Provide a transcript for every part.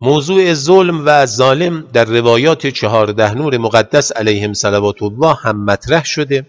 موضوع ظلم و ظالم در روایات 14 نور مقدس علیهم صلوات الله هم مطرح شده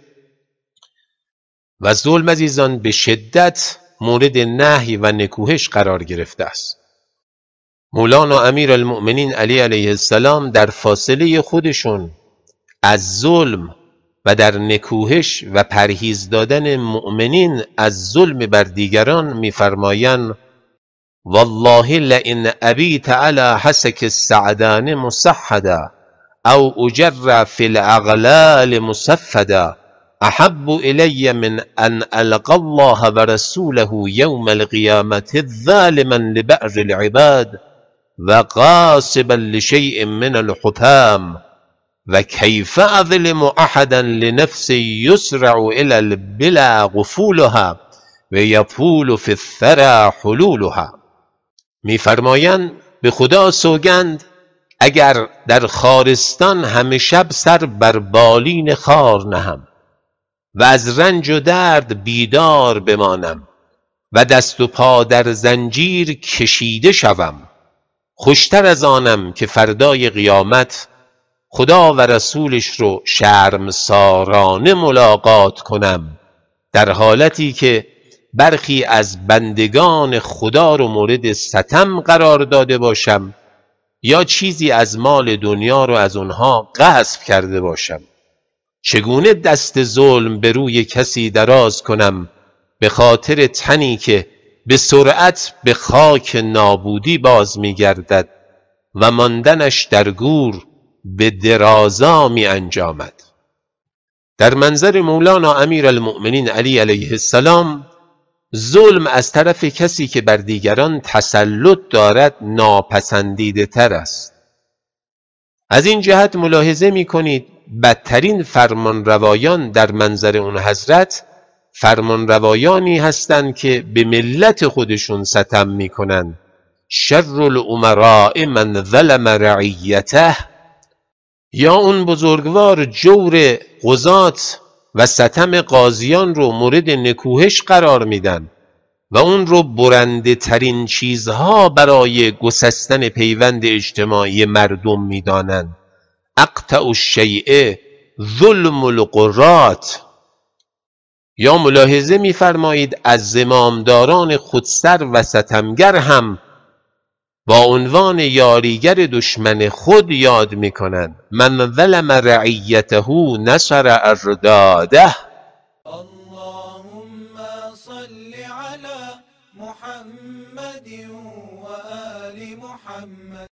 و ظلم عزیزان به شدت مورد نهی و نکوهش قرار گرفته است. مولانا امیرالمؤمنین علی علیه السلام در فاصله خودشون از ظلم و در نکوهش و پرهیز دادن مؤمنین از ظلم بر دیگران می‌فرمایند والله لئن ابیت علی حسک السعدان مسحدا او اجر فی الاغلال مسفدا احب الی من ان القى الله ورسوله یوم القیامة ظالما لبعض العباد و غاصبا لشیء من الحطام و کیف اظلم احدا لنفس یسرع الى البلا غفولها و یطول فی الثرى حلولها. میفرمایند به خدا سوگند اگر در خارستان همه شب سر بر بالین خار نهم و از رنج و درد بیدار بمانم و دست و پا در زنجیر کشیده شوم، خوشتر از آنم که فردای قیامت خدا و رسولش رو شرمسارانه ملاقات کنم در حالتی که برخی از بندگان خدا رو مورد ستم قرار داده باشم یا چیزی از مال دنیا رو از اونها غصب کرده باشم. چگونه دست ظلم به روی کسی دراز کنم به خاطر تنی که به سرعت به خاک نابودی باز می گردد و ماندنش در گور به درازا می انجامد. در منظر مولانا امیرالمؤمنین علی علیه السلام ظلم از طرف کسی که بر دیگران تسلط دارد ناپسندیده تر است. از این جهت ملاحظه می کنید بدترین فرمانروایان در منظر اون حضرت فرمانروایانی هستند که به ملت خودشون ستم می کنند. شر الامراء من ظلم رعیته، یا اون بزرگوار جور قضات و ستم قاضیان رو مورد نکوهش قرار میدن و اون رو برنده ترین چیزها برای گسستن پیوند اجتماعی مردم میدانند. اقطع الشیء ظلم القرات. یا ملاحظه میفرمایید از زمامداران خودسر و ستمگر هم با عنوان یاریگر دشمن خود یاد میکنند. من ظلم رعیته نصر ارداده. اللهم صل على محمد و آل محمد.